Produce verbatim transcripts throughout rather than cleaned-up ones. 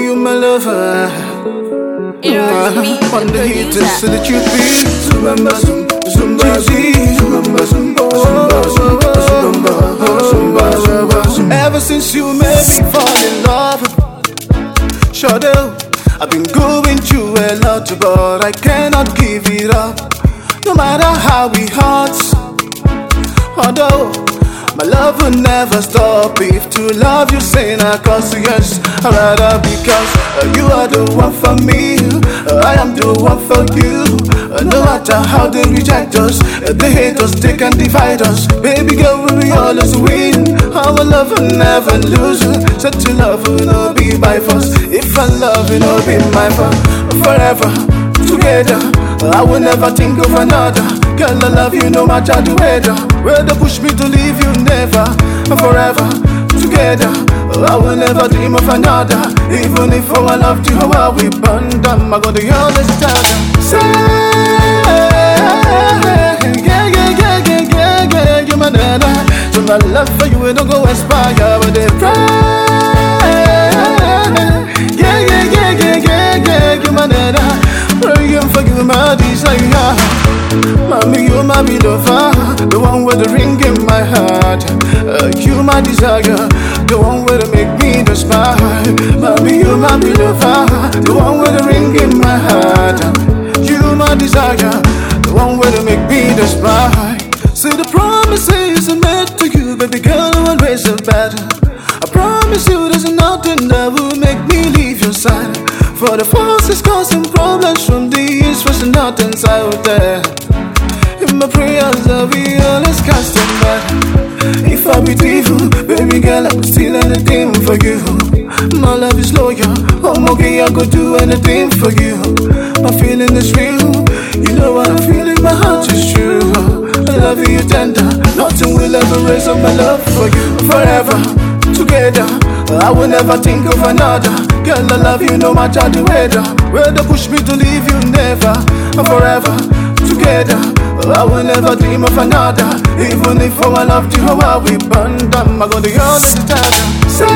you my lover. On the heat to see the truth be Zumba, zumba, zumba, zumba, zumba, zumba, zumba, zumba, zumba. Ever since you made me fall in love, sure do. I've been going through a lot, but I cannot give it up. No matter how it hurts, although my love will never stop. If to love you say na cause yes, I'd rather because uh, you are the one for me, uh, I am the one for you. uh, No matter how they reject us, uh, they hate us, they can divide us. Baby girl, we will always win. Our love will never lose. Such a love will not be by force. If I love you, no be my fault. Forever together, I will never think of another. Girl, I love you no matter the weather. Weather push me to leave you never. Forever together, I will never dream of another. Even if I loved you, how we burn them, I got the honest tell them. Say, yeah, yeah, yeah, yeah, yeah, yeah, you're my nana. So my love for you, it don't go expire, but they pray. Yeah, yeah, yeah, yeah, yeah, yeah, you're my nana. Praying for you, my desire. Mommy, you my beloved, the one with the ring in my heart. uh, You my desire, the one with the make me the smile. Mommy, you my beloved, the one with the ring in my heart. You my desire, the one with the make me the smile. See the promises I made to you, baby girl, always a better. I promise you there's nothing that will make me leave your side. For the forces causing problems from the east, there's nothing's out there. In my prayers I'll be always casting back. If I be evil, baby girl, I will steal anything for you. My love is loyal, I'm okay, I go do anything for you. My feeling is real, you know what I'm feeling, my heart is true. I love you tender, nothing will ever raise up my love for you. Forever together, I will never think of another. Girl, I love you no matter the weather. Weather push me to leave you never. Forever together, I will never dream of another. Even if I loved you, how I will burn them, I got the honest to tell them. Say,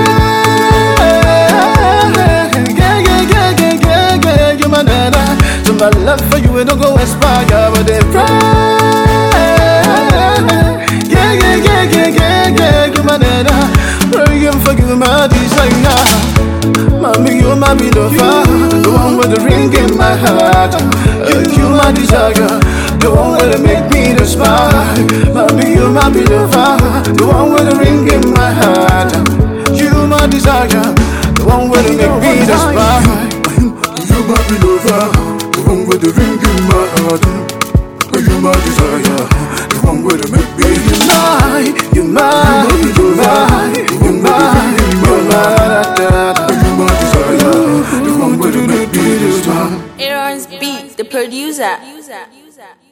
yeah, yeah, yeah, yeah, yeah, yeah, you're my nana. So my love for you, it don't go expire, but they pray. Yeah, yeah, yeah, yeah, yeah, yeah, you're my nana. Praying for you, my desire. Mommy, you my beloved, the one with the ring in my heart. uh, You my desire, the one with make me the smile. Mommy, you my beloved, the one with the ring in my heart. You my desire, the one with make me the smile. You my beloved, the one with the ring in my heart. You my desire, the one with make me the smile. You my, you my, you my, you my, you my desire, the one with make me the smile. Aaron's Beat, the producer.